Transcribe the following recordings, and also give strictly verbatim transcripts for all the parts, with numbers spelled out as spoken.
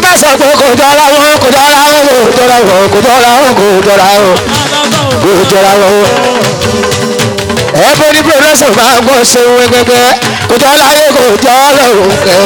bá sọ pé kò jọra wọn kò jọra wọn kò jọra wọn kò jọra wọn kò jọra wọn kò jọra wọn. ẹ̀bùn ní pẹ̀lẹ́sì máa gbọ́ ṣeun gbẹgbẹ́ kò jọ láyé kò jọ ọlọ́run kẹ́.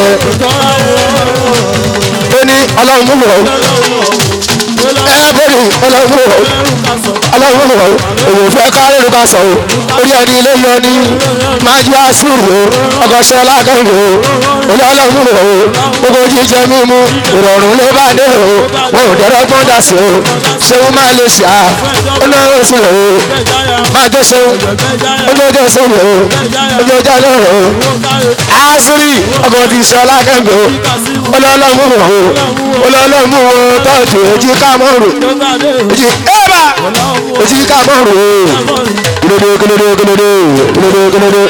ó ní ọlọ́run mú wọ̀ ẹ̀bùn ní ọlọ́run mú wọ̀ ọlọ́run mú wọ̀ òun fẹ́ kárí ló ká sọ orí ẹni ilé yọ ní májú àṣùrù ọgọ́ṣẹ́ lákàndó olú ọlọ́run mú wọ̀ gbogbo jíjẹ mímú ìrọ̀rùn ló bá dé o wọn ò dẹ́rọ́ gbọ́n dà sí o ṣéun máa lè ṣá ó náà ó sì rò ó máa tó ṣéun olóòjọ́ sọ̀rọ̀ olóòjọ́ lọ́rọ̀ àṣírí ọkọ̀ ti sọ lákàndó olólọ́mú wọ̀ olólọ́mú wọ̀ tọ́jú èjì kámọ́rù èjì ẹ̀bà èjì kámọ́rù kílódé kílódé kílódé kílódé kílódé.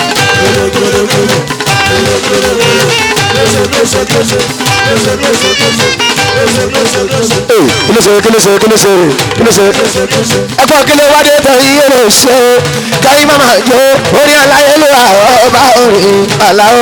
kílóṣe kílóṣe kílóṣe kílóṣe ẹ̀fọ́ kíló wádé tẹ iye lè ṣe káyí mama jó orí aláyé ló wà ọba orin aláwọ.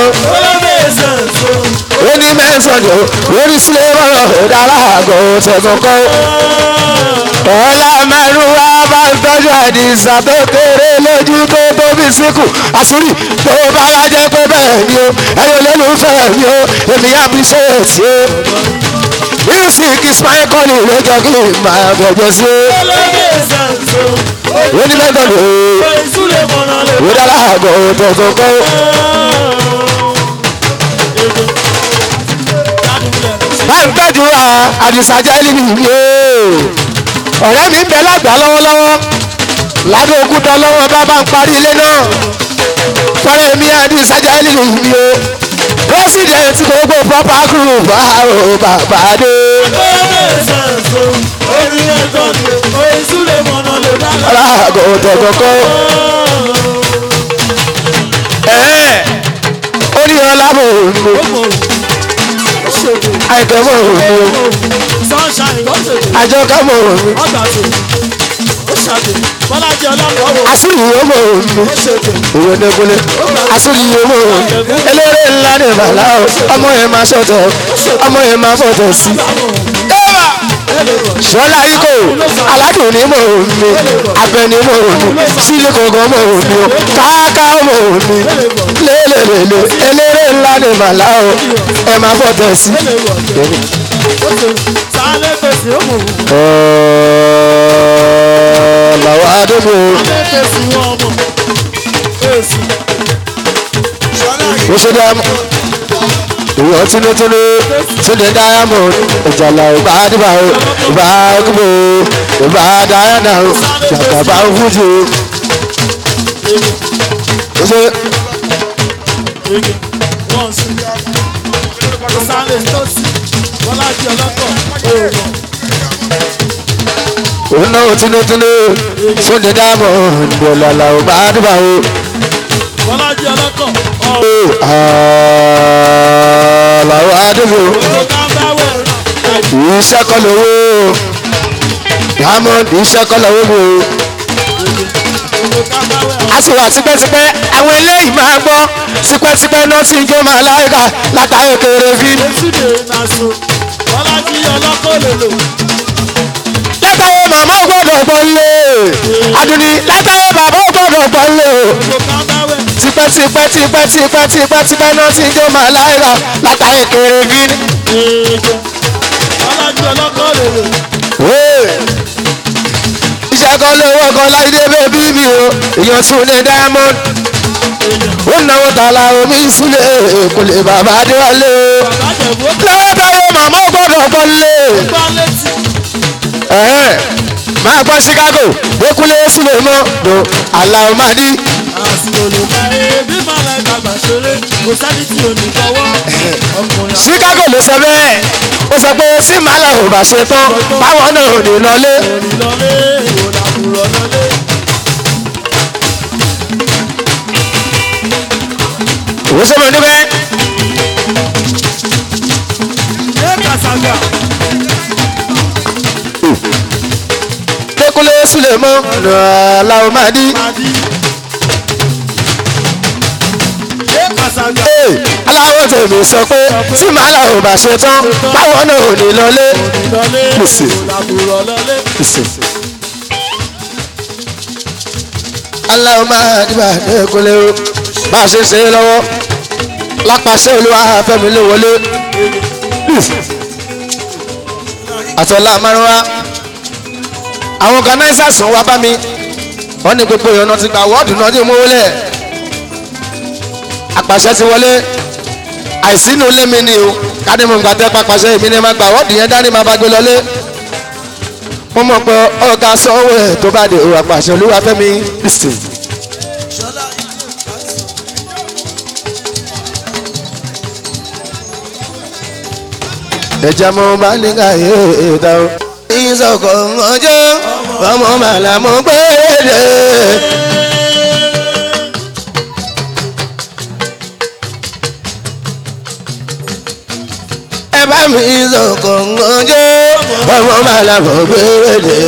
ó ní mẹ́sàn-án lórí sílẹ̀ mọ́rọ̀ dára àgọ́ tẹ̀kọ́kọ́. ọ̀la mẹ́rin wá bá ń tọ́jú àdìsá tó kéré lójú tó tóbi síkù àṣírí tó bá wá jẹ́ pé bẹ́ẹ̀ ni o ẹ̀yọ́ lólùfẹ́ mi o èmi yá bí ṣe é sí o. music is my calling lọ́jọ́ kí n máa gbọ́jọ́ sí o. ó ní mẹ́sàn-án lórí dára àgọ́ tẹ̀kọ́kọ́. bá ń tọ́jú àdìsá jẹ́ lílì mi o. ọ̀rẹ́ mi ń bẹ lágbà lọ́wọ́lọ́wọ́ lábẹ́ òkúta lọ́wọ́ bá bá ń parí ilé náà fọ́rẹ́ mi àdìsá jẹ́ lílì mi o. president gbogbo proper group bá o bàbá dé. aláàgọ́ tọ̀kọ̀kọ́ ẹ̀ẹ́ ó ní ọlá mò ń lò àìkẹ́ mò ń lò àjọkẹ́ mò ń lò àṣírí yìí ó mò ń lò òwe nẹ́gbẹ́lẹ́ àṣírí yìí ó mò ń lò eléré ńlá ní ìbàlá ọmọ yẹn máa ṣọ̀tọ̀ ọmọ yẹn máa fọ̀tọ̀ sí sọlá ikọ̀ aládùn ní mò ń mi abẹni mò ń mi sílé kankan mò ń mi o káàká mò ń mi lélelele eléré ńlá ní màlá o ẹ máa fọ̀tẹ̀ sí. làwọn adébò ó ṣe dá ìwọ tinútinú túnde diamond ìjàlá ìbá dìbà o ìbá kúbò ìbá diana o jàkàbá fújì o ṣe. òun náà tinútinú túnde diamond ìjàlá ìbá dìbà o. Àlàó Adébò iṣẹ́ kọ́ lówó Diamond iṣẹ́ kọ́ lówó bò a sì wà tipẹ́tipẹ́ àwọn eléyìí máa gbọ́ tipẹ́tipẹ́ náà tí ń jó máa láyìíká látàrí kéré fi. látàrí màmá ò gbọ́dọ̀ gbọ́ lé Àdùnní látàrí bàbá ò gbọ́dọ̀ gbọ́ lé tipẹ́ tipẹ́ tipẹ́ tipẹ́ tipẹ́ tipẹ́ náà ti ń jó máa láìra látàrí kéré bí. iṣẹ́ kan lówó kan láìdé bébí mi o èèyàn tún lè diamond ó náwó tààlà omi sílẹ̀ kò lè bàbá adéwálé o lọ́wọ́ táwọn màmá ò gbọ́dọ̀ gbọ́ lé máa gbọ́ Chicago gbẹ́kúlé sílẹ̀ mọ́ do aláwọ̀ máa dí. Chicago ló sọ bẹ́ẹ̀ ó sọ pé sí màálà ò bá ṣe tán báwọn náà ò ní lọlé. òun ṣe mọ̀ níbẹ̀. Dékúnlé sílẹ̀ mọ́ aláwọ̀ máa dí. aláwọ̀ tèmi sọ pé tí màálà ò bá ṣe tán báwọn náà ò ní lọlé. pèsè pèsè. aláwọ̀ máa dìbà dẹ́kunlé o bá a ṣe ṣe é lọ́wọ́ lápasẹ̀ olúwa fẹ́mi ló wọlé. àtọ̀lá márùn-ún àwọn organisers wá bá mi wọ́n ní gbogbo ìyọ̀nà ti gba wọ́ọ̀dù náà dé mówó lẹ̀ àpàṣẹ ti wọlé àìsínú lémi ni o káde mo gbà tẹ́ pàpàṣẹ èmi ni ma gba wọ́ọ̀dù yẹn dání ma bá gbé lọlé mo mọ̀ pé ọ̀gá sanwó ẹ̀ tó bá dé o àpàṣẹ olúwa fẹ́mi kristi. ẹ̀jẹ̀ mo bá ní ká yé ètò ìsọ̀kọ̀ ọjọ́ ọmọ màlá mo gbére. ẹ bá mi ìsọ̀kọ̀ ọjọ́ ọmọ màlá mo gbére.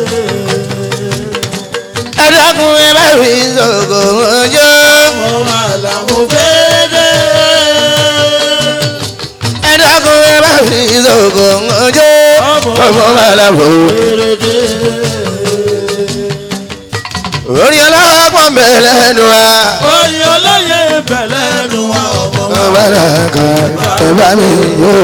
ẹ dákun ẹ bá mi ìsọ̀kọ̀ ọjọ́ ọmọ màlá mo gbére. ẹ dákun ẹ bá mi ìsọ̀kọ̀ ọjọ́ ọmọ màlá mo gbére. orí ọlọ́pàá bẹ̀rẹ̀ nù wá. orí olóyè bẹ̀rẹ̀ nù wá. ọmọ bàrà kan ẹ bá mi yó.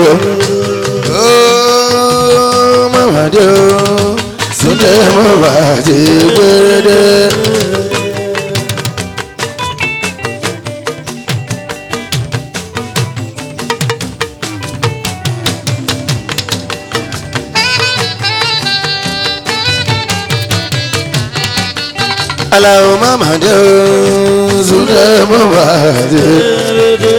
ó mọ̀mọ́dé o súnlẹ̀ mọ́ bá ti gbérédé. aláwọ̀ mọ̀mọ́dé o súnlẹ̀ mọ́ bá ti gbérédé.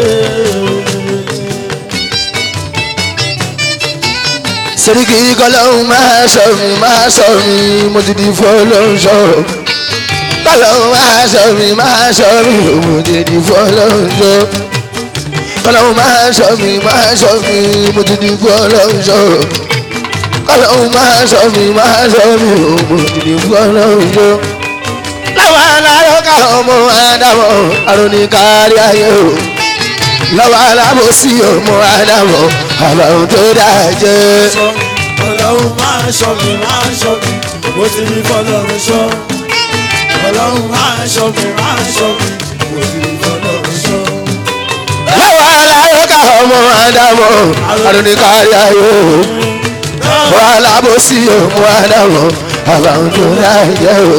Sẹ́ríkì kọ́lọ́hún máa sọ mi máa sọ mi mo ti di fọ́lọ́hún sọ. kọ́lọ́hún máa sọ mi máa sọ mi mo ti di fọ́lọ́hún sọ. kọ́lọ́hún máa sọ mi máa sọ mi mo ti di fọ́lọ́hún sọ. kọ́lọ́hún máa sọ mi máa sọ mi mo ti di fọ́lọ́hún sọ. lọ́wọ́ alárọ́ká ọmọ Ádámọ̀ àrùn kárí ayé o. lọ́wọ́ alábòsí ọmọ Ádámọ̀ àbàwọn tó dájẹ́. ọlọ́run máa ṣọ́ mi máa ṣọ́ mi mo ti ní fọlọ́run ṣọ́. ọlọ́run máa ṣọ́ mi máa ṣọ́ mi mo ti ní fọlọ́run ṣọ́. lọ́wọ́ aláyọ̀ká ọmọ Ádámọ̀ àrùnìkárí ayé o. wọ́n alábòsí ọmọ Ádámọ̀ àbàwọn tó dájẹ́ o.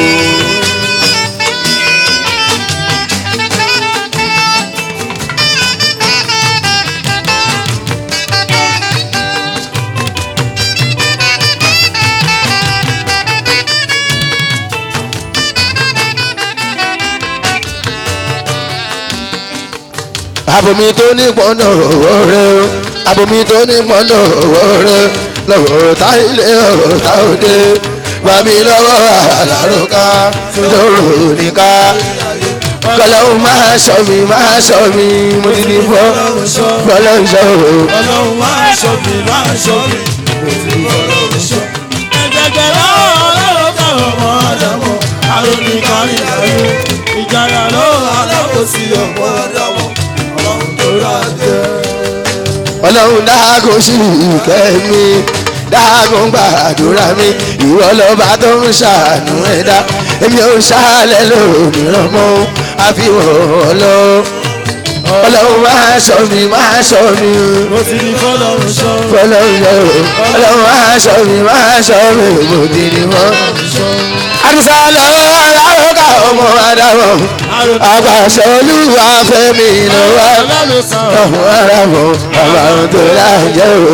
abomi tó ní pọ́nà owó rẹ̀ o abomi tó ní pọ́nà owó rẹ̀ lọ́wọ́ tá ilé ọ̀rọ̀ tá òde bàbí lọ́wọ́ àlàrúkà lóró níká kọlọ́hún máa sọ mi máa sọ mi mo ti ní fọ́ fọlọ́hún sọ o. ọlọ́run máa ṣọ́ mi máa ṣọ́ mi mo ti ní fọlọ́run ṣọ́. ẹ̀jẹ̀jẹ̀ lọ́wọ́ ọlọ́run ká ọmọ Ádámọ̀ àrùn ní kárí ayé ìjàyà lọ́wọ́ alábòsí ọmọ Ádámọ̀. ọlọ́run dáàgò sí ìkẹ́ mi dáàgò gbàdúrà mi ìwọ lọ́ba tó ń ṣàánú ẹ̀dá èmi ò ṣàlẹ̀ lómìíràn mọ́ àfihàn ọlọ́run ọlọ́run máa ṣọ́ mi máa ṣọ́ mi mo ti ní fọlọ́run ṣọ́. fọlọ́run ṣọ́ ọlọ́run máa ṣọ́ mi máa ṣọ́ mi mo ti ní fọlọ́run ṣọ́. àdìsá lọ́wọ́ aláwọ̀ká ọmọ Ádámọ̀ àpàṣẹ olúwa fẹ́mi lọ́wọ́ ọmọ Ádámọ̀ àbàwọn tó dájẹ́ o.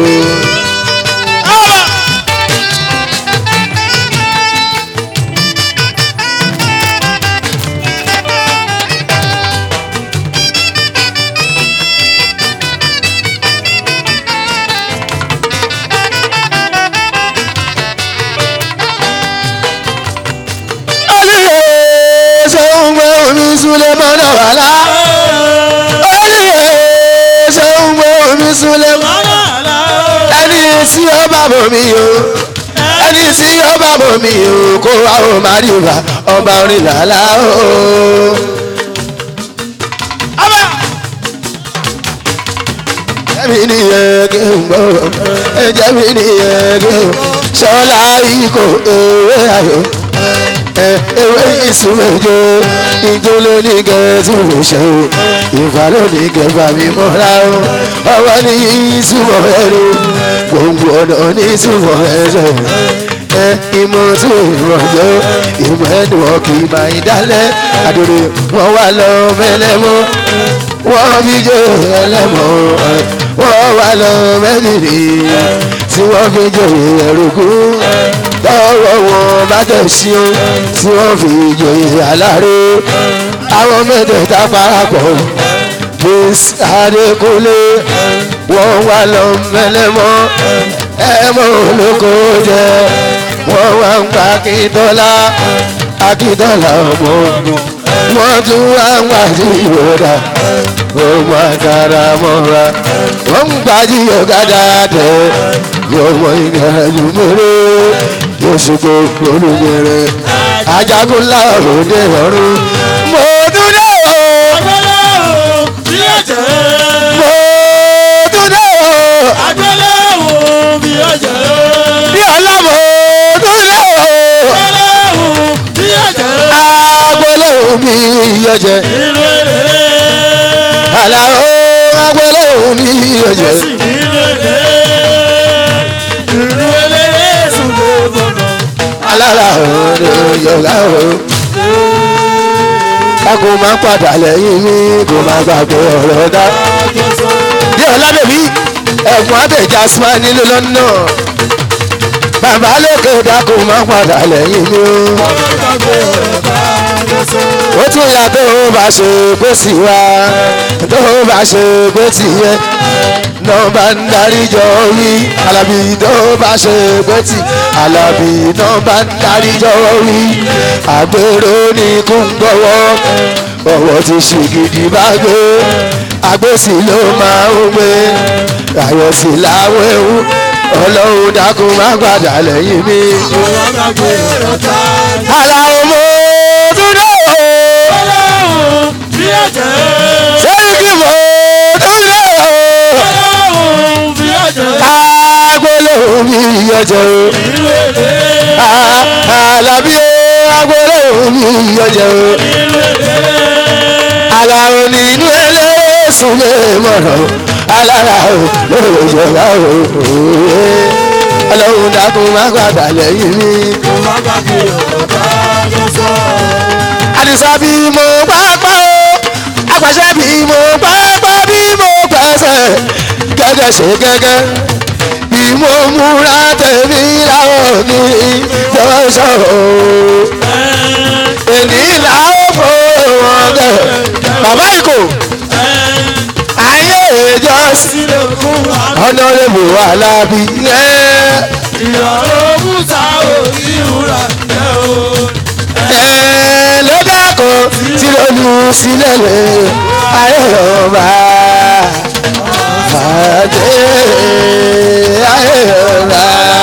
Sulemana wala oye ṣeun wo mi Sulemana ẹni tí ó bá bọ̀ mí o ẹni tí ó bá bọ̀ mí o kó wa o máa rí wa ọba orin làlá o. mi nìyẹn kí n gbọ́ ẹ̀jẹ̀ mi nìyẹn kí n ṣọlá ikọ̀ ewé ayọ̀ ewé ìsúnmẹ́jọ ìjọ lóní kẹtù ṣe o ìfà lóní kẹfà mi mọ́ra o ọwọ́ ní ìsúnmọ́ ẹ̀rọ gbòǹgbò ọ̀nà ní ìsúnmọ́ ẹ̀rọ ẹ ìmọ̀ tó ìrọ̀jọ́ ìmọ̀ ẹ̀dùn ọkì máa ń dálẹ̀ àdúrà wọn wà lọ mẹ́lẹ́mọ́ wọ́n fi jó ẹlẹ́mọ́ wọ́n wà lọ mẹ́lẹ́rẹ́ tí wọ́n fi jó ẹ̀rùkú tọ́wọ́ wọn bá tẹ̀sí o tí wọ́n fi jó aláre àwọn mẹ́tẹ̀ẹ̀ta parapọ̀ Prince Adékúnlé wọ́n wà lọ mẹ́lẹ́mọ́ ẹ̀mọ́ olóko jẹ́ wọ́n wá ń pa Akíntọ́lá Akíntọ́lá ọmọ ogun wọ́n tún wá ń wá sí ìrora ọmọ àkàrà mọ́ra wọ́n ń gbájú ọ̀gádà tẹ̀ yọmọ ìgbàlú mẹ́rẹ́ yóò ṣùgbọ́ olùgbẹ̀rẹ̀ Ajagunlá òde ọ̀run mo tún dé o. mo tún dé o. bí ọlọ́mọ tún dé o. agbélé omi yọjẹ aláwo agbélé omi yọjẹ. alára òde yọ̀gá o. kákó máa ń padà lẹ́yìn mi kó máa gbàgbé ọ̀rọ̀ dá. bí ọlábẹ̀bí ẹ̀gbọ́n abẹ́jà sùn nílò lọ́nà bàbá lókè dákò máa ń padà lẹ́yìn mi o. ó tún yà tó bá ṣe pé sí wa tó bá ṣe pé sí yẹ nọ́mbà ń darí jọ wí Alábí tó bá ṣe pé tí Alábí nọ́mbà ń darí jọ wí àgbèrò ní kú ń gbọ́wọ́ ọwọ́ ti ṣì gidi bá gbé àgbèsì ló máa ń gbé àyọ̀sí láwọn ewu Ọlọ́run dákun má gbàdá lẹ́yìn mi. aláwọ̀ mo tún dé o. sẹ́yìn kí mo tún dé o. agbélé omi yọjẹ o. Alábí o agbélé omi yọjẹ o. aláwọ̀ nínú ẹlẹ́sùn lè mọ̀ràn alára o lórí ìjọba o. Ọlọ́run dákun má gbàgbà lẹ́yìn mi. Àdìsá bí mo pápá o àpàṣẹ bí mo pápá bí mo pẹ̀sẹ̀ gẹ́gẹ́ ṣe gẹ́gẹ́ bí mo múra tẹ̀mí láwọn ní ìjọsọ o. èní làwọn fò wọn gẹ̀ bàbá ìkó ayé ìjọsìn ọ̀nàrẹ́bù Alábí ìyọ̀rọ̀ musa ò ní ìwúra ẹ̀ o. ló dákọ̀ tí ló lu sílẹ̀ lé ayé ọba àdé ayé ọba.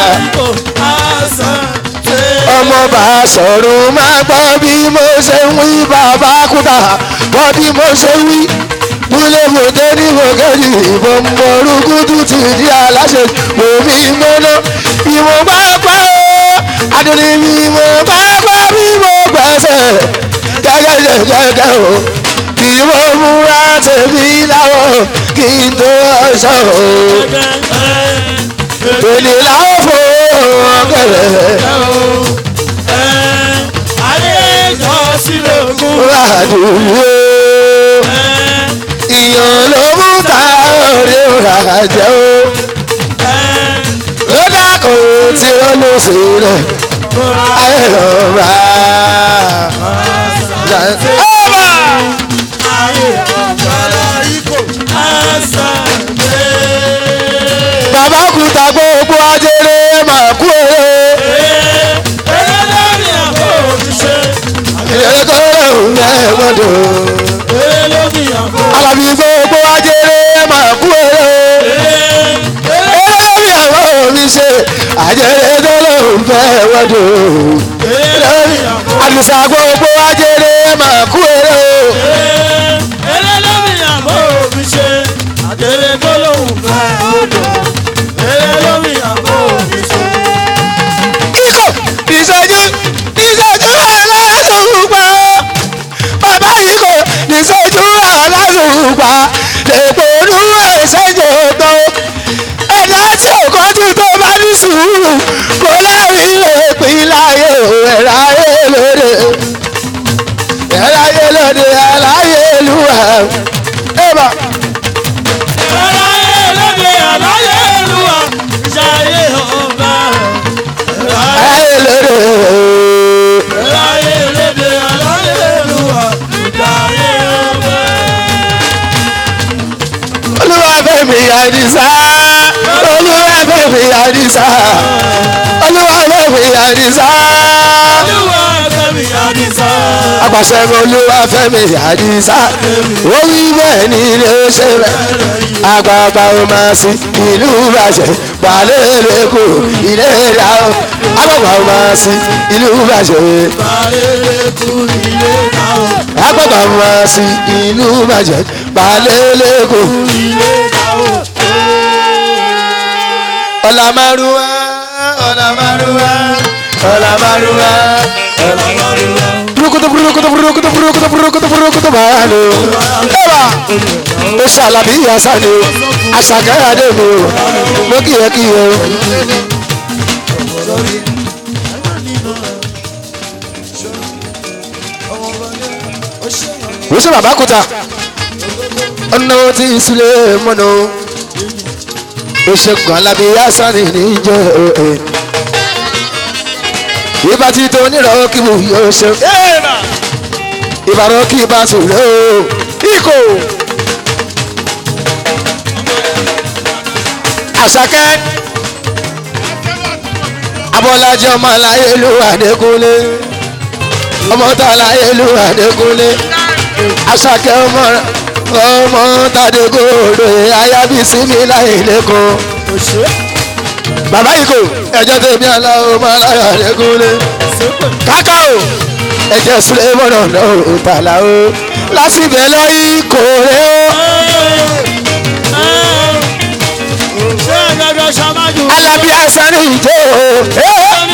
ọmọ bá sọ̀rọ̀ máa gbọ́ bí mo ṣe ń wí bàbá kúta gbọ́ bí mo ṣe ń wí múlẹ̀ mọ̀tẹ́ ní mọ̀kẹ́jì ìbọn mọ̀rúkútù ti di aláṣẹ omi mọ́nà ìwọ̀n bá pa ọ́ adùnní mi mo bá pa bí mo gbẹ̀sẹ̀ gẹ́gẹ́ ṣe gẹ́gẹ́ o kì í mo múra tèmi láwọ̀ kí n tó ọ̀ṣọ́ o èlé láwọ̀ fò ọ̀gẹ̀rẹ̀. ayé ìjọ sílẹ̀ ògùn. ràdùnú ìyàn ló mú ta orí òrà jẹ́ o. ó dákọ̀ tí ó lọ sílẹ̀ ayé lọ́ba. ọba. ayé ọ̀gbọ́dọ̀ ikọ̀ ẹ̀sán gbé. bàbá kúta gbogbo ajere máa kú èrè. eré lórí àbọ̀ òṣìṣẹ́. ìrẹ̀lẹ̀ tó rẹ̀ ń yẹ gbọ́dọ̀. eré lórí àbọ̀. Alábí gbogbo ajere máa kú èrè. eré lórí àwọn oníṣẹ́ ajere tó lóun fẹ́ wọ́dọ̀. Àdìsá gbogbo ajere máa kú èrè. eré lórí àbọ̀ òṣìṣẹ́. ajere tó lóun fẹ́ àdìsá olúwa fẹ́mi àdìsá olúwa fẹ́mi àdìsá apàṣẹ olúwa fẹ́mi àdìsá ó wí bẹ́ẹ̀ ni ilé ṣe rẹ̀ àgbààgbà ó máa sí ìlú bàjẹ́ balẹ̀ lẹ́kọ̀ọ́ ilé ìdá àgbààgbà ó máa sí ìlú bàjẹ́ balẹ̀ lẹ́kọ̀ọ́ ilé ìdá àgbààgbà ó máa sí ìlú bàjẹ́ balẹ̀ lẹ́kọ̀ọ́ ilé ìdá ọ̀làmárùwá ọ̀làmárùwá ọ̀làmárùwá ọ̀làmárùwá. burukutu burukutu burukutu burukutu burukutu burukutu baalo. ẹwà oṣù alábí yasa ni o àṣàkẹ́ adé mi o mo kì í yẹ kí yẹ o. wọ́n ṣe bàbá kúta ọ̀nà tí ìsúlẹ̀ mọ́nà oṣègùn alábí yasa ni níjẹ́ òye ìbá tí tó nírọ̀ kí mo yóò ṣe ìbàrọ̀ kí bá sùn lé o ikò àṣàkẹ́ abọ́lájẹ́ ọmọ aláyélú àdékúnlé ọmọ tá aláyélú àdékúnlé àṣàkẹ́ ọmọ ọmọ tàdégòdò ayábísí mi láyé lẹ́kọ̀ọ́ bàbá ikò ẹ̀jẹ̀ tèmi aláwọ̀ máa láyà àdékúnlé káká o ẹ̀jẹ̀ sílẹ̀ mọ́nà náà ò tààlà o lásìbẹ̀ lọ ikò rẹ o. alábí asánì ìjọ o.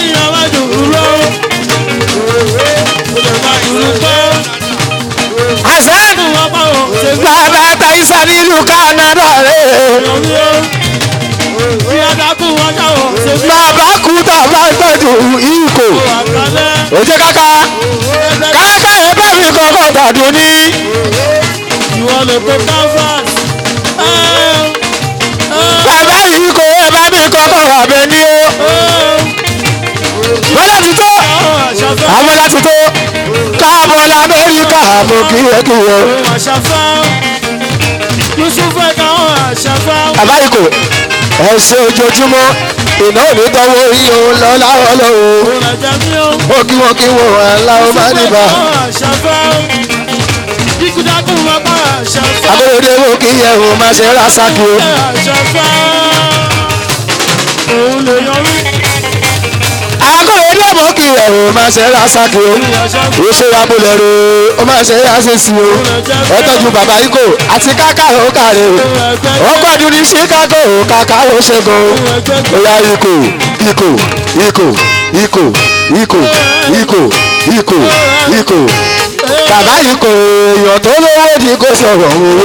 hasan bàbá taisa nílùú Canada rẹ. bàbá kú tàbá tọ́jú ikò òjé káká káká ẹ bá mi kọ́kọ́ tàdún ní. ìwọ lè kó canvas. bàbá yìí kò ẹ bá mi kọ́kọ́ àbẹ ní o. wọ́n láti tó àwọn láti tó káàbọ̀ lamẹ́ríkà mo kí ẹ kí ẹ. bàbá yìí kò ẹ ṣe ojoojúmọ́ iná òní tọwọ́ iye òun lọ láwọn lọ́wọ́ ó kí wọ́n kí wọ́n wà láwọn máa níbà. agbóhùndé wo kí yẹ òun máa ṣe rà sákì o. agbóhùndé wo kí yẹ òun máa ṣe rà sákì o. ó ṣe abúlé ro ó máa ṣe àṣìṣe o. ẹ tọ́jú bàbá yìí kò àti káká ó kàrè o. ó gbọ́dún ní Chicago kàkà ó ṣẹ́gun o. ó yá ikò ikò ikò ikò ikò ikò ikò ikò bàbá yìí kò èèyàn tó lówó ni kò sọ̀rọ̀ owó.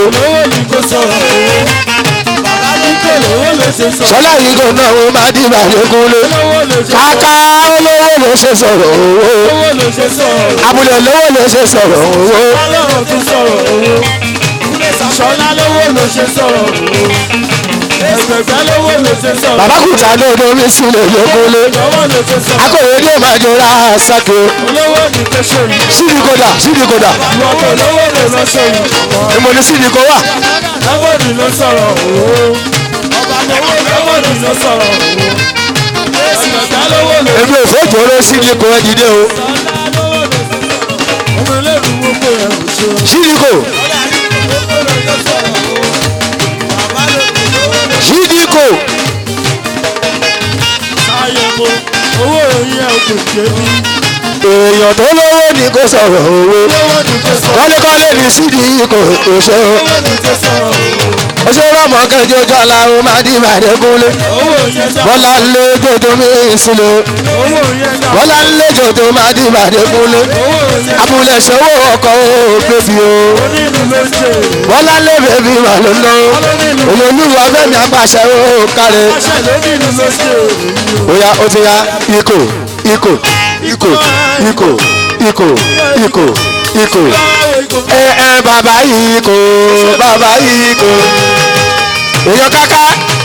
sọlá yìí kò náà ó máa di ìbàdókúnlé káká olówó ló ṣe sọ̀rọ̀ owó abúlé olówó ló ṣe sọ̀rọ̀ owó. sọlá lówó ló ṣe sọ̀rọ̀ owó. ẹgbẹ̀gbẹ́ lówó ló ṣe sọ̀rọ̀. bàbá kùtà ló domi sílẹ̀ lókúnlé akọ̀wé ní ọmọ àjọra sáké. olówó ni kò ṣe yìí. sídi kódà sídi kódà. ìwọ kò lówó ló lọ ṣe yìí. èmo ni sídi kó wà. lówó ni ló sọ̀rọ̀ owó. ọba lówó lówó ni ló sọ̀rọ̀ owó. ẹgbẹ̀gbẹ́ lówó ló. èmi ò fẹ́ jòrò sídi kó ẹ dìde o. ọmọ ilé ìwé kò yẹ kó ṣe. sídi kó. sídi kó. sáyẹ̀bù owó òyìn ẹ̀ kò jẹ̀bi. èèyàn tó lówó ni kò sọ̀rọ̀ owó. lówó ni kò sọ̀rọ̀. kọ́lékọ́lé ní sídi kó tó ṣe o. lówó ni kò sọ̀rọ̀ owó. ó ṣe rọ́mọ kẹjọ jọ aláwọ̀ máa di ìbàdókúnlé. owó òyìn ẹ̀ bọ́lá ń lé jòjò mí sílẹ̀. owó òyìn ẹ̀ bọ́lá ń lé jòjò máa di ìbàdókúnlé. owó òyìn ẹ̀ abúlé ṣòwò ọkọ̀ ó bèbí o. onínú ló ṣe. bọ́lá ń lé bèbí mà ló ń lọ. òye olúwa fẹ́mi àpàṣẹ ó kárẹ̀. aṣẹ lónínú ló ṣe. bóyá ó ti ya ikò ikò ikò ikò ikò ikò ikò ẹ ẹ bàbá yìí kò bàbá yìí kò èèyàn káká.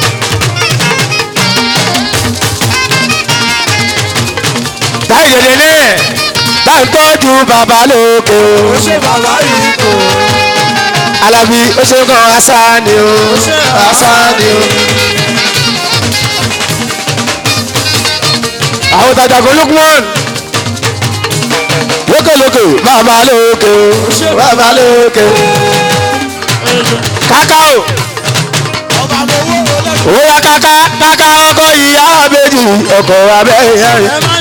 táyì dèdè náà bá ń tọ́jú bàbá lóko. ó ṣe bàbá yìí kò. Alábí ó ṣe kan asá ni o asá ni o. jagunjagun Lukman lókè lókè bàbá lókè bàbá lókè kákáò òyà káká káká ọkọ ìyá àbèjì ọkọ abẹ́yẹ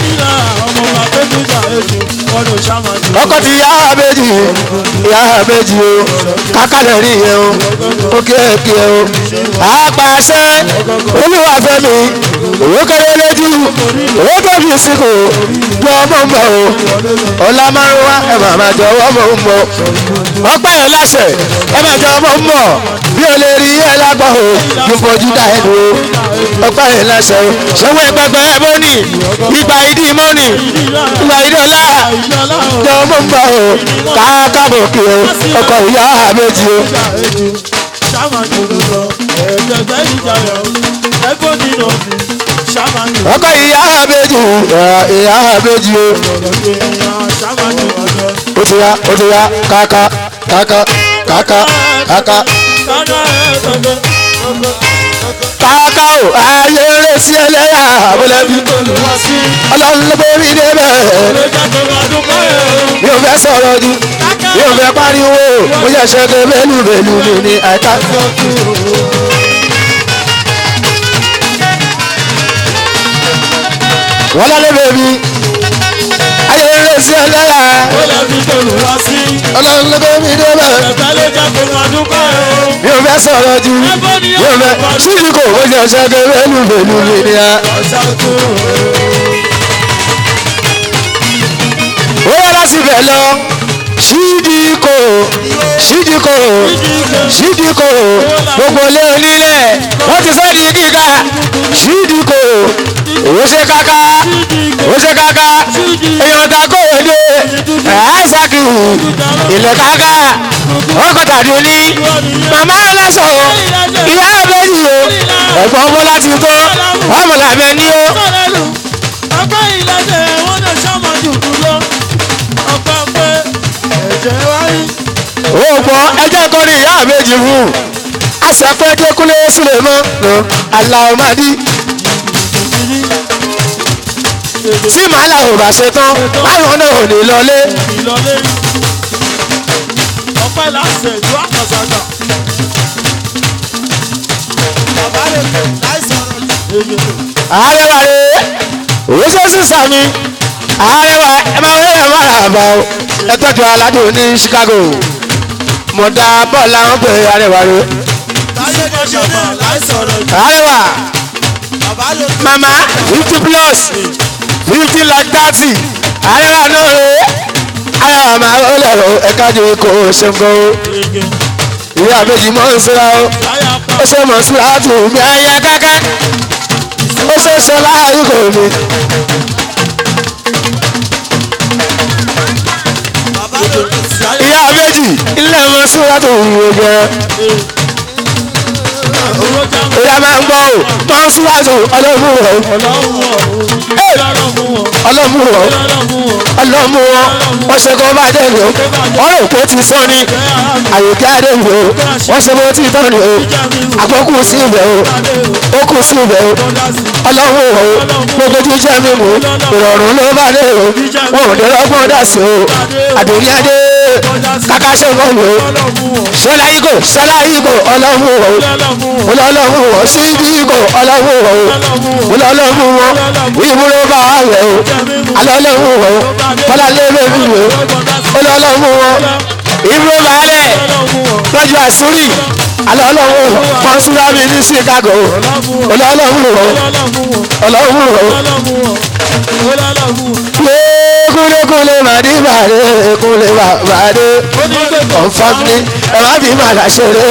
ọkọ ti ìyá àbèjì ìyá àbèjì o káká lè rí yẹn o ó kí ẹ kí ẹ o àpàṣẹ olúwàfẹ́mi owó kéré lójú owó tó fi síkò jọ ọmọ ń bọ̀ o ọlá márùn wá ẹ máa máa jọ ọmọ ń bọ̀ ọpẹ́ yẹn láṣẹ ẹ máa jọ ọmọ ń bọ̀ bí o lè rí ẹ lágbọ́ o ní fojú dá ẹ dúró ọpẹ́ yẹn láṣẹ o ṣọwọ́ ẹgbẹgbẹ ẹ mọ́nì ìgbà ìdí mọ́nì ìgbà ìdí ọlá jọ ọmọ ń bọ̀ o káàkàbọ̀ kí o ọkọ̀ ìyá méjì o. ọkọ ìyá àbèjì ìyá àbèjì o ó ti ya ó ti ya kàkà kàkà kàkà kàkà kàkà o ayé rẹ sí ẹlẹ́yà abúlẹ́bí ọlọ́run ló borí débẹ̀ mi ò fẹ́ sọ̀rọ̀ jù mi ò fẹ́ pariwo mo yẹ ṣẹ́gun bẹ́lú bẹ́lú mi ní àìká. wọ́n lálẹ́ bèbí ayé rẹ̀ sí ẹlẹ́yà ọlọ́run ló bẹ́ mi débẹ̀ mi ò fẹ́ sọ̀rọ̀ jù mi ò fẹ́ ṣíṣí kò ó jẹ́ ṣẹ́gun bẹ́lú bẹ́lú mi ní a. ó yẹ láti bẹ̀ lọ ṣídìkò ṣídìkò ṣídìkò gbogbo lé onílẹ̀ wọ́n ti sọ́ di gíga ṣídìkò ó ṣe kaka ó ṣe kaka èèyàn ta kó èdè àìsàkì ilẹ̀ kaka ọkọ̀ tàbí ní màmá aláṣọ ìyá àbẹ́jì o ẹ̀gbọ́n bó láti tó ọmọ làbẹ́ ní o. ọgbẹ́ ìlàjẹ̀ wọn lè ṣàmọ̀jù dúró ọgbà pé ẹ̀jẹ̀ wáyé. ó gbọ́ ẹjẹ́ kọrin ìyá àbẹ́jì fún àṣàpẹ́ dékúnlé sílẹ̀ mọ́ aláwọ̀ máa dí. tí màálà ò bá ṣe tán báwọn náà ò ní lọlé. ọpẹ́ láṣẹ ìlú àkọsàgbà. bàbá rẹ̀ kò láì sọ̀rọ̀ jù. àárẹ̀wá rẹ̀ òwe ṣe sí sàmì àárẹ̀wá ẹ máa wọlé ẹ máa rà bá o ẹ tọ́jú aládùn ní Chicago mọ̀dá bọ́ọ̀lù àwọn pè àárẹ̀wá rẹ̀. táyé kò ṣọ̀bà láì sọ̀rọ̀ jù. àárẹ̀wá mama fifty plus fifty like thirty àárẹ̀wá náà rẹ̀ àárẹ̀wá máa wọlé ẹ̀ka jù kò ṣe ń gbọ́ ìyá méjì mọ́ ń síra o ó ṣe mọ̀ sí àtù mi ayé káká ó ṣe ṣe láàyè kò mi. ìyá méjì ilé wọn sí àtù mi jẹ ìyá máa ń gbọ́ o máa ń sí àtù ọlọ́mú o ọlọ́mú o ọlọ́mú o wọ́n ṣe kó bá dé mi o wọ́n rò pé ó ti sọ ni àyèké adé mi o wọ́n ṣe bó ti tán ni o àkókò sí ibẹ̀ o ó kù sí ibẹ̀ o ọlọ́run o gbogbo jíjẹ́ mímu ìrọ̀rùn ló bá dé o wọn ò dé lọ́gbọ́n dà sí o àdéhùn adé kàkà ṣe wọ́n o ṣọlá igò ṣọlá igò ọlọ́run o ọlọ́run o síbi igò ọlọ́run o ọlọ́run o ìmúlò bá rẹ̀ o alọ́lọ́run o kọ́lá lé bèbí o ọlọ́run o ìmúlò bá rẹ̀ lọ́jọ́ àṣírí alọ́lọ́wọ́ kọ́nsúrámì ní Chicago ọlọ́lọ́wọ́ ọlọ́wọ́ kúlékúlé màdí bàdé kúlé bàdé ọ̀fọ́nì ẹ̀rọ bí màdà ṣeré.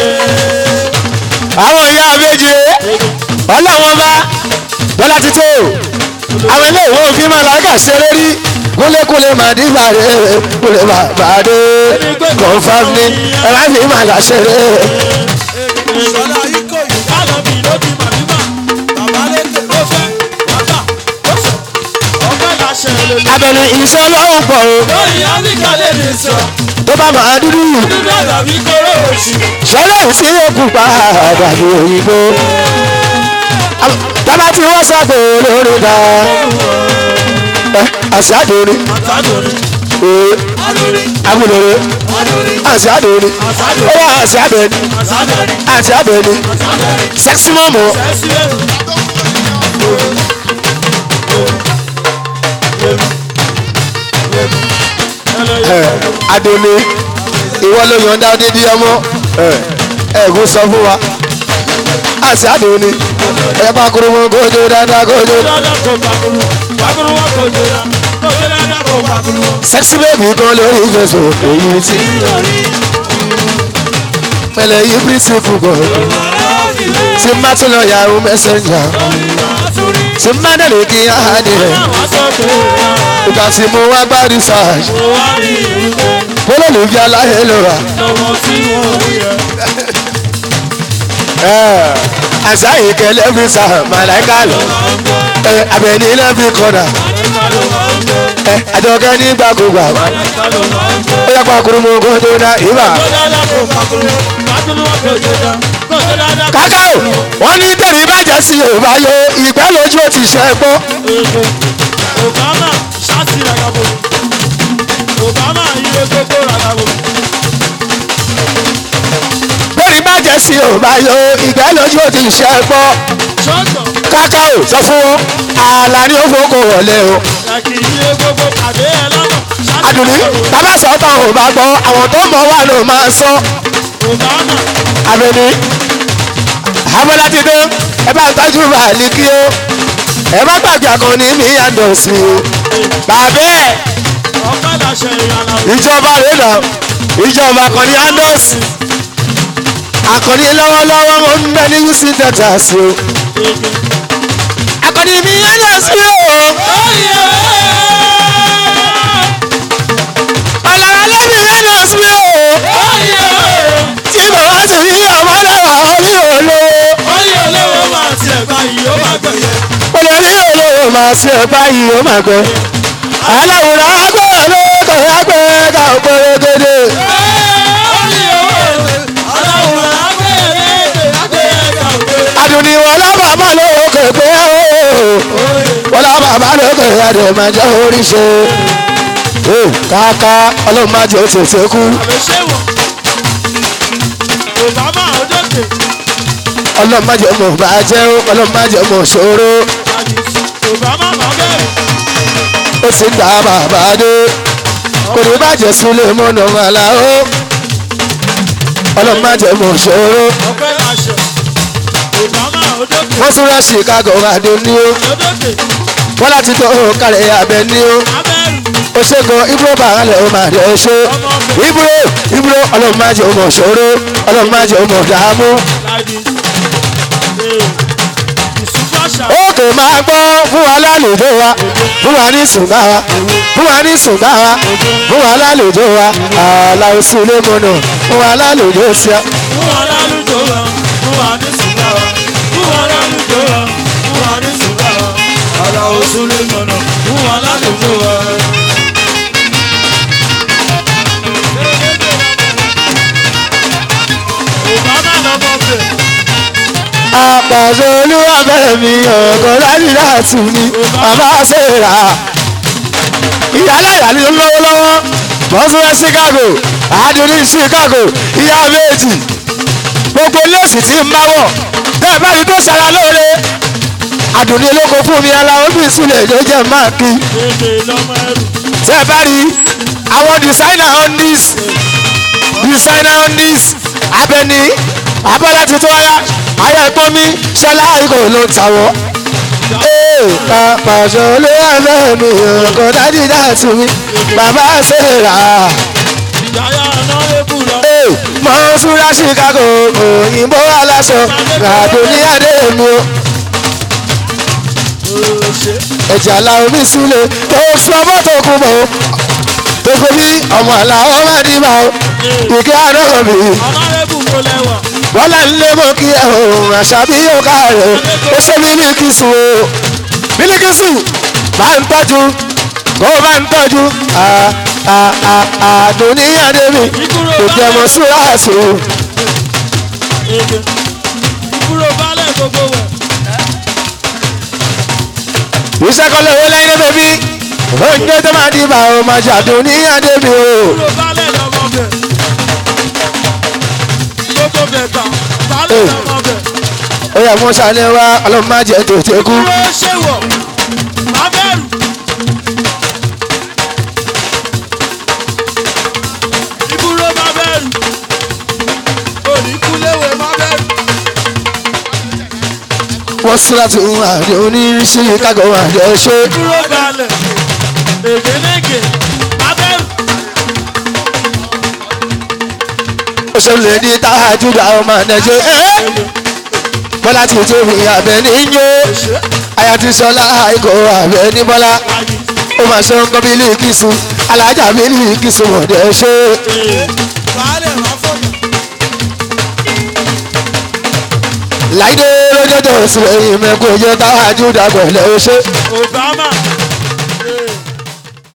àwọn ìyá méje ọlọ́wọ́n bá bọ́lá ti tó àwọn ilé ìwé òfin máa lágà ṣeré rí kúlékúlé màdí bàdé kúlé bàdé ọ̀fọ́nì ẹ̀rọ bí màdà ṣeré. ìṣọ̀lá ikọ̀ yìí kálọ̀bì ló ti màdìmá bàbá lẹ́tẹ̀ ló fẹ́ bàbá ó sọ ọgbẹ́ láṣẹ lórí. abẹnú iṣẹ́ ọlọ́run pọ̀ o. lórí áfíríkà lè lè sọ. tó bá máa dúdú. dúdú àdàbí kóró òsì. sọlá sí òkú pa àdàbí òyìnbó. tábà tí wọ́n sọ pé olórí ta. àṣẹ àdóni àtàdóni ee àdóni agbódòrè àdóni àṣẹ àdóni ó wà àṣẹ àbẹ̀ni àtàdóni àṣẹ àbẹ̀ni àtàdóni sẹ́ksì mọ́mọ́ sẹ́sì lẹ́nu. àdóni ìwọ ló yọ̀ǹda dídí ọmọ ẹ̀gún sọ fún wa àṣẹ àdóni ẹ bá kúrò mọ́ kójú dáadáa kójú. sẹ́ksì bẹ́ẹ̀bì kan lórí ìfẹsọ̀ èyí tí pẹ̀lẹ́ yìí pírísìpù kan tí má tún lọ yàrá mẹ́sẹ̀njà tí má dẹ̀lẹ̀ kí á ní rẹ̀ ìgbà tí mo wá gbá research olólùfẹ́ aláyé ló wà. àṣà ìkẹlẹ́ fi sà màláìka lọ abẹ́ni lẹ́fi kọ́nà àjọkẹ́ nígbàkúgbà ó yẹ pàkúrú mu kó tó dá ìbà. kákàó wọn ní tẹ̀lé ìbàjẹ́ sí yorùbá yo ìgbẹ́ lójú ó ti ṣe é gbọ́. Obama ṣáàtì ràgàbò Obama ilé gbogbo ràgàbò. tẹ̀lé ìbàjẹ́ sí yorùbá yo ìgbẹ́ lójú ó ti ṣe é gbọ́. kákàó sọ fún wọn ààlà ni ó fowó wọlé o. Ẹ̀kì ilé gbogbo pàdé ẹ lọ́nà. àdùnní bàbá sọ̀tàn ò bá gbọ́ àwọn tó mọ̀ wà ló máa sọ. Obama àbẹ̀ní àbọ̀lá ti dé ẹ bá ń tọ́jú bàálí kí ó ẹ má gbàgbé àkànní mi yàtọ̀ sí i. bàbá ẹ̀ ọ̀kadà ṣe ìyànà. ìjọba rẹ̀ nà ìjọba àkànní andos àkànní lọ́wọ́lọ́wọ́ mo ń bẹ ní uc delta sí o. àkànní mi yàtọ̀ sí o. ọ̀làrà lẹ́bi yàtọ̀ sí o. tí bàbá sì rí ọmọ lọ́wọ́ orí olówó. Oyè olówó máa tiẹ̀ báyìí ó máa gbẹ̀yẹ. olórí olówó máa ṣe báyìí ó máa gbẹ. aláwòrán agbẹ́ olóko agbẹ́ ká òpèrè dédé. àdùnní wọn lábàá má lóko pé ó wọn lábàá má lóko adé máa jẹ́ oríṣi. káká ọlọ́run má jẹ́ tètè kú. Obama ọdọ́kẹ̀. ọlọ́run má jẹ́ mọ̀ bá jẹ́ ọlọ́run má jẹ́ mọ̀ ṣòro. Obama máa bẹ̀rù. ó sì gbà bàbá dé kò ní bàjẹ́ sílẹ̀ mọ́nà màlá ó ọlọ́run má jẹ́ mọ̀ ṣòro. Ọpẹ́ láṣẹ. Obama ọdọ́kẹ̀. wọ́n tún rẹ́ Chicago adé ní ó Ọdọ́kẹ̀. wọ́n láti tó kárẹ̀ abẹ ní ó Abẹ́rù. ó ṣègùn ibro bàálẹ̀ ó máa dẹ̀ ṣe ibro ibro ọlọ́run má jẹ́ mọ̀ ṣòro ọlọ́run má jẹ́ mọ̀ dààmú. Láìdí. Ìsúfàṣà. òkè máa gbọ́ fún wa lálejò wa fún wa ní sùngbà wa fún wa ní sùngbà wa fún wa lálejò wa àlàó sílé mọ́nà fún wa lálejò sí a. Fún wa lálùjọ wa. Fún wa ní sùgbà wa. Fún wa lálùjọ wa. Fún wa ní sùgbà wa. Àlàó Súlé mọ̀nà. Fún wa lálùjọ wa. Obama lọ́mọ bẹ̀. àpàṣẹ olúwàbẹ̀rẹ̀ mi ọ̀gọ́ láti láti ní bàbá ṣèrà. ìyálà ìyálà ló lọ́wọ́ lọ́wọ́ bọ́sùwẹ̀ Chicago àádúrí Chicago ìyá méjì gbogbo lẹ́sì tí ń bá wọ̀ bẹ́ẹ̀ bá rí tó ṣara lóore àdùnní olóko fún mi aláwọ̀ bí ìsúlẹ̀ èdè jẹ́ máàkì. Èdè lọ́mọ ẹrù. tẹ́ ẹ bá rí àwọn designer on this designer on this abẹni abọ́lá ti tó wáyà ayé ẹ̀gbọ́n mi ṣẹlá ìgò ló ń tàwọ́. ee pàṣẹ olóyè mi ọkọ̀ dájú dáàtú mi bàbá ṣe rà á. Ìjayà náà lébù lọ. ee mọ súra Chicago òyìnbó aláṣọ ràdó ní adé mi o. ẹ̀jẹ̀ aláwọ̀ mi súlẹ̀ tó sọ mọ́tò kú mọ́ o. tó kọ́ bí ọmọ aláwọ̀ má dì bá o. ìkẹ́ àná mi. Ọlọ́rẹ́bù mo lẹ́wà. wọ́n là ń lé mọ́ kí ẹ ò àṣà bí yóò ká rẹ̀ ó ṣe mílíkìsù o mílíkìsù máa ń tọ́jú kó máa ń tọ́jú àdùnníyàdé mi kò jẹ́ mọ́ súráàsì o. Èdè. Kúrò balẹ̀ gbogbo wẹ̀. ìṣẹ́kọ̀lẹ̀ owó lẹ́yìn bẹ́bí oúnjẹ tó máa di bá o máa ṣàdùn ní adébí o. Kúrò balẹ̀ lọ́mọ bẹ̀. Gbogbo bẹ̀ gbà. Balẹ̀ lọ́mọ bẹ̀. ó yà mọ́ ṣàlẹ̀ wá ọlọ́run má jẹ́ tètè kú. Kúrò ṣèwọ̀. Má bẹ̀rù. Ìbúrò má bẹ̀rù. Oníkúléwé má bẹ̀rù. wọ́n sí láti ń àdé oníṣẹ́ Chicago àdé ṣe. Kúrò balẹ̀. Ègénégé. Má bẹ̀rù. ó ṣe lè ní tájú dá ọmọ àdẹ́jẹ́. bọ́lá ti tóbi àbẹ̀ ní yó. aya ti sọlá àìkò àbẹ̀ ní bọ́lá. ó máa ṣe ń kọ́ bí ilé ìkísùn alájà bí ilé ìkísùn ọ̀dẹ̀ ṣe. Balẹ̀ má fọ̀yà. láìdé lójó tó sílẹ̀ ìmẹ̀kùn yẹ tájú dá pẹ̀lẹ́ ṣe. Obama.